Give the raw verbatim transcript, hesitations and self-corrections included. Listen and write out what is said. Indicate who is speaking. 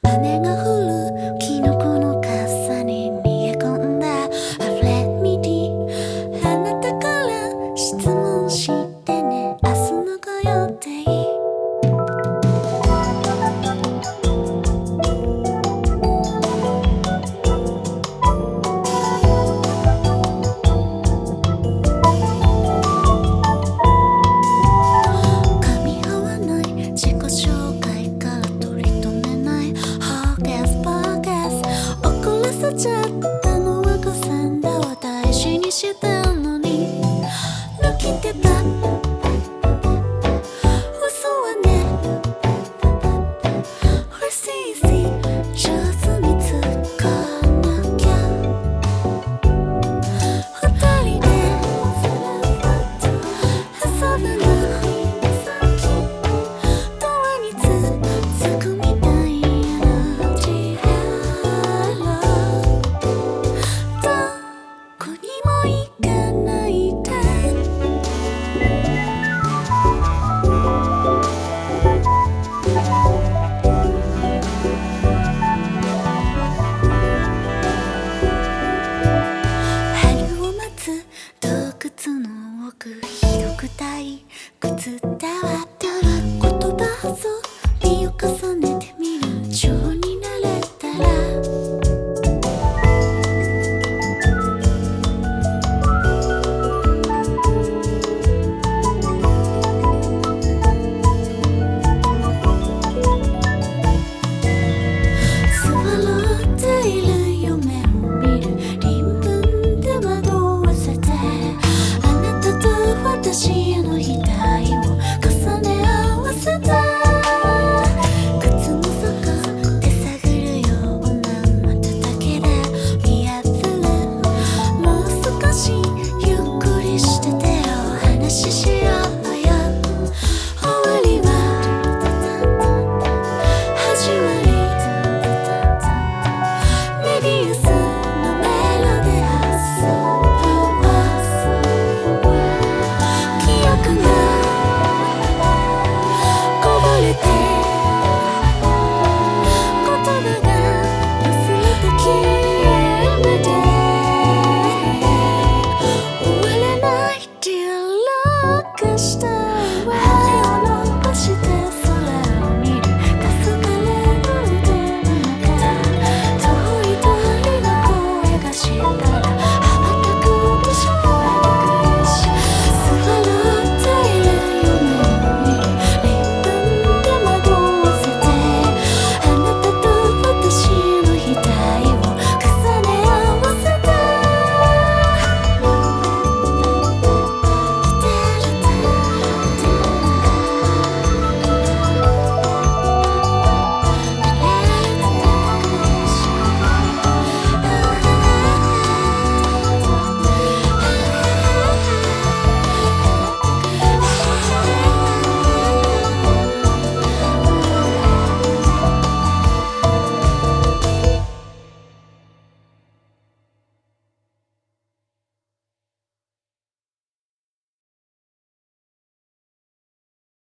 Speaker 1: 雨が降るキノコの傘に逃げ込んだ晴れにあなたから質問してね、明日のご予定。噛み合わない自己紹介から取り留めないハーゲスパーゲス、怒らせちゃったのは誤算だわ、大事にしてるのに抜きてた嘘はね Receive 上手に使わなきゃ、二人で遊ぶのドアにつつくみたいなジェラどこにも行かないで。春を待つ洞窟の奥、ひどく退屈だわったら言葉遊びを重ね